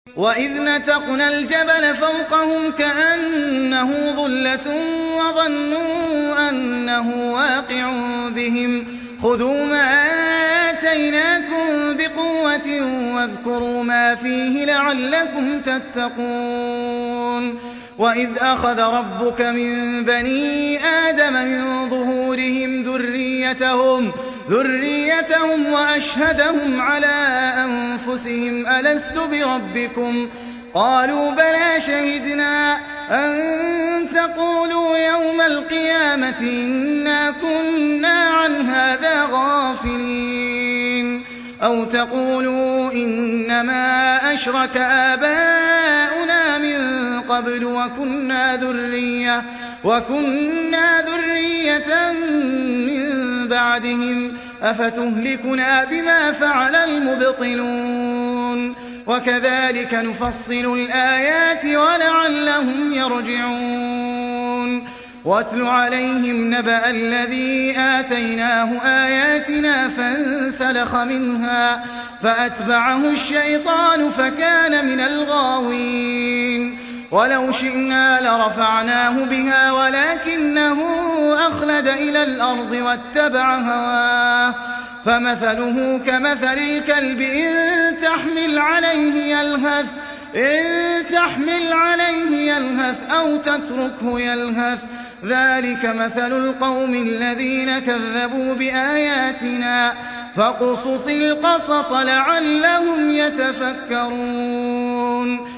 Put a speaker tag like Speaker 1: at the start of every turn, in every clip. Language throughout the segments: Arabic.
Speaker 1: وإذ نتقنا الجبل فوقهم كأنه ظلة وظنوا أنه واقع بهم خذوا ما آتيناكم بقوة واذكروا ما فيه لعلكم تتقون وإذ أخذ ربك من بني آدم من ظهورهم ذريتهم وأشهدهم على أنفسهم ألست بربكم قالوا بلى شهدنا أن تقولوا يوم القيامة إنا كنا عن هذا غافلين أو تقولوا إنما أشرك آباؤنا من قبل وكنا ذرية من بعدهم أفتهلكنا بما فعل المبطلون وكذلك نفصل الآيات ولعلهم يرجعون واتل عليهم نبأ الذي آتيناه آياتنا فانسلخ منها فأتبعه الشيطان فكان من الغاوين ولو شئنا لرفعناه بها ولكنه أخلد إلى الأرض واتبع هواه فمثله كمثل الكلب إن تحمل عليه يلهث أو تتركه يلهث ذلك مثل القوم الذين كذبوا بآياتنا فاقصص القصص لعلهم يتفكرون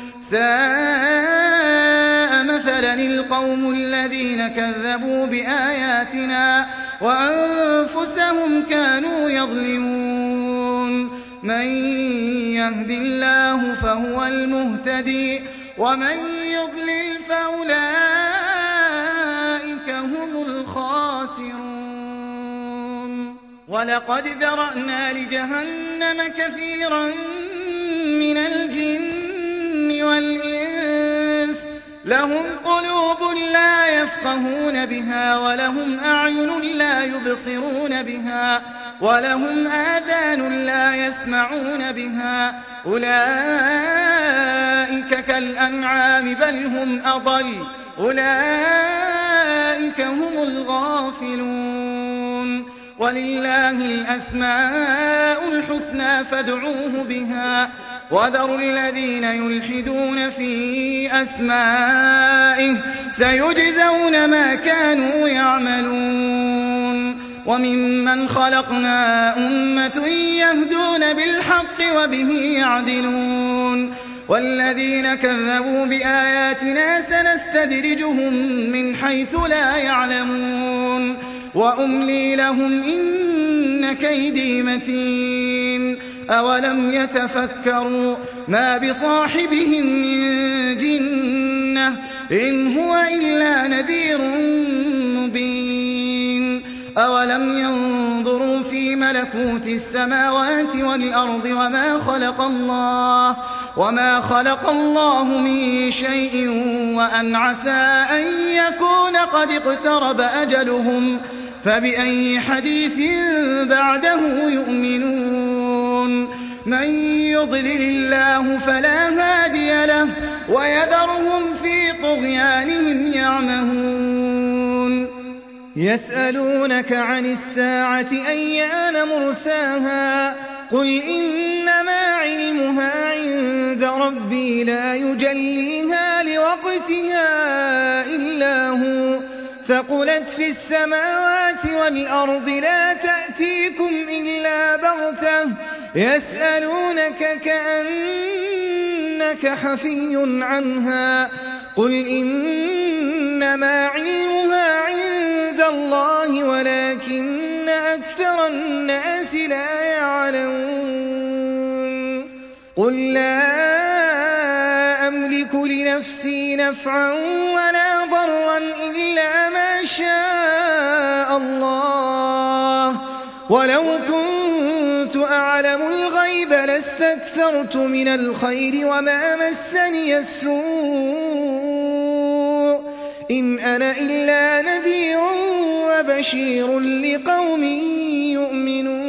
Speaker 1: ساء مثلا القوم الذين كذبوا بآياتنا وأنفسهم كانوا يظلمون من يهد الله فهو المهتدي ومن يضلل فأولئك هم الخاسرون ولقد ذرأنا لجهنم كثيرا من الجن والإنس لهم قلوب لا يفقهون بها ولهم أعين لا يبصرون بها ولهم آذان لا يسمعون بها أولئك كالأنعام بل هم أضل أولئك هم الغافلون ولله الأسماء الحسنى فادعوه بها وذروا الذين يلحدون في أسمائه سيجزون ما كانوا يعملون وممن خلقنا أمة يهدون بالحق وبه يعدلون والذين كذبوا بآياتنا سنستدرجهم من حيث لا يعلمون وأملي لهم إن كيدي متين أولم يتفكروا ما بصاحبهم من جنة إن هو إلا نذير مبين أولم ينظروا في ملكوت السماوات والأرض وما خلق الله من شيء وأن عسى أن يكون قد اقترب أجلهم فبأي حديث بعده يؤمنون من يضلل الله فلا هادي له ويذرهم في طغيانهم يعمهون يسألونك عن الساعة أيان مرساها قل إنما علمها عند ربي لا يجليها لوقتها إلا هو ثقلت في السماوات والأرض لا تأتيكم إلا بغتة يسألونك كأنك حفي عنها قل إنما علمها عند الله ولكن أكثر الناس لا يعلمون قل لا أملك لنفسي نفعا ولا ضرا إلا ما شاء الله ولو كنت أعلم الغيب لاستكثرت من الخير وما مسني السوء إن أنا إلا نذير وبشير لقوم يؤمنون